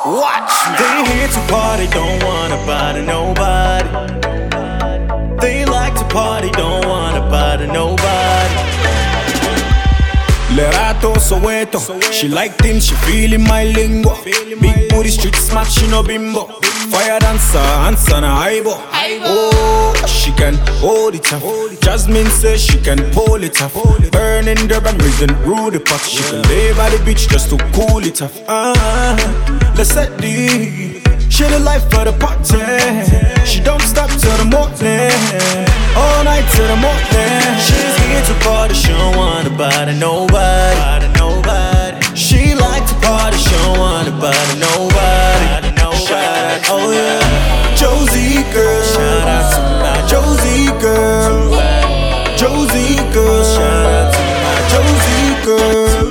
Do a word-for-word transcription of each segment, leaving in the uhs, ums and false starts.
Watch me. They here to party, don't wanna bother nobody. They like to party, don't wanna bother nobody. Lerato Soweto, she like things, she feeling my lingo. Big booty street smack, she no bimbo. Fire dancer, answer na aibo. Oh, she can hold it up. Jasmine says she can pull it off. Burning Durban, risen Rudy Pop. She can lay by the beach just to cool it off. Ah, let's set the. She the life for the party. She don't stop till the morning. All night till the morning. She's here to party, she don't wanna bother nobody. She like to party, she don't wanna bother nobody. Oh yeah, Josie girl, shout out to my Josie girl, Josie girl, shout out to my Josie girl,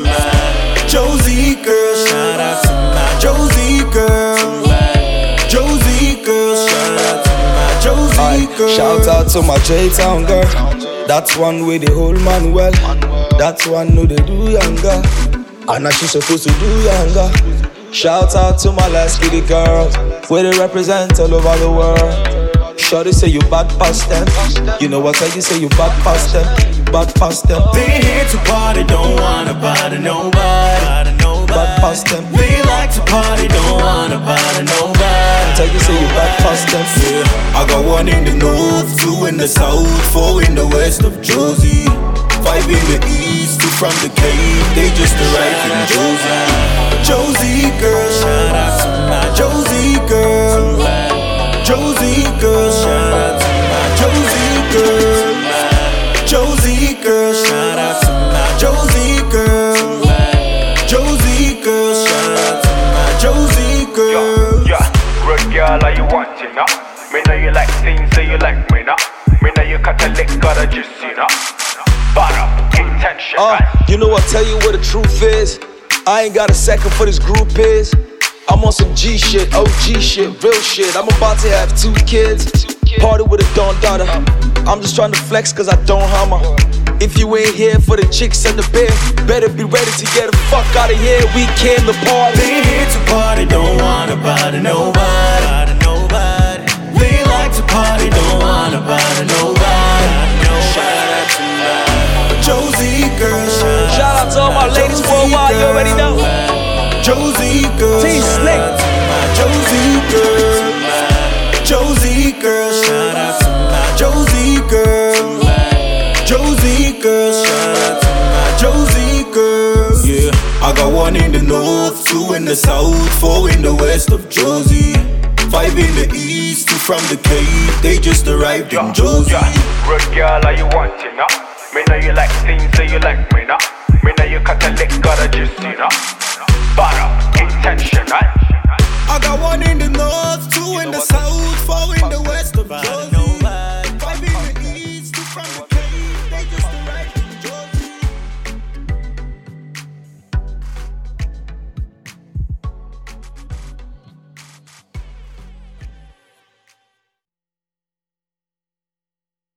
Josie girl, shout out to my Josie girl, Josie girl, shout out to my Josie girl. Shout out to my J-Town girl. That's one way the whole man well. That's one who they do younger. And now she's supposed to do younger. Shout out to my last kitty girls, where they represent all over the world. Shorty say you bad past them. You know what I you say you bad past them. Bad past them. They here to party, don't wanna bother nobody. Bad past them. They like to party, don't wanna bother nobody. Tell you say you bad past them. Yeah, I got one in the north, two in the south, four in the west of Josie, five in the east, two from the Cape. They just arrived in Josie. Josie girl, shout out to my Josie girl, Josie girl, shout out to my Josie girl, Josie girl, shout out to my Josie girl, Josie girl, shout out to my Josie girl. Yeah, yeah, good girl, are you wanting now? Me know you like things, so you like me now. Me know you got a lick, got a juice, you know. Bottom, intention, Uh, right? you know what, tell you what the truth is. I ain't got a second for this group is. I'm on some G shit, O G shit, real shit. I'm about to have two kids, party with a dawn daughter. I'm just trying to flex cause I don't hammer. If you ain't here for the chicks and the beer, better be ready to get the fuck out of here. We came to party. They here to party, don't wanna bother nobody. They like to party, don't wanna bother nobody. Shout out to my Josie girl. Shout out to all my ladies worldwide, you already know. Josie girl, T-Slick, Josie girl, Josie girl, shout out to my Josie girl, Josie girl, shout out to my Josie girl. Yeah, I got one in the north, two in the south, four in the west of Josie, five in the east, two from the Cape. They just arrived in Josie. Yeah, good girl, are you wanting now? Me know you like things, so you like me now. Me know you got a lick, got a juice, you know. Bottom, intention, right? I got one in the north, two in the south.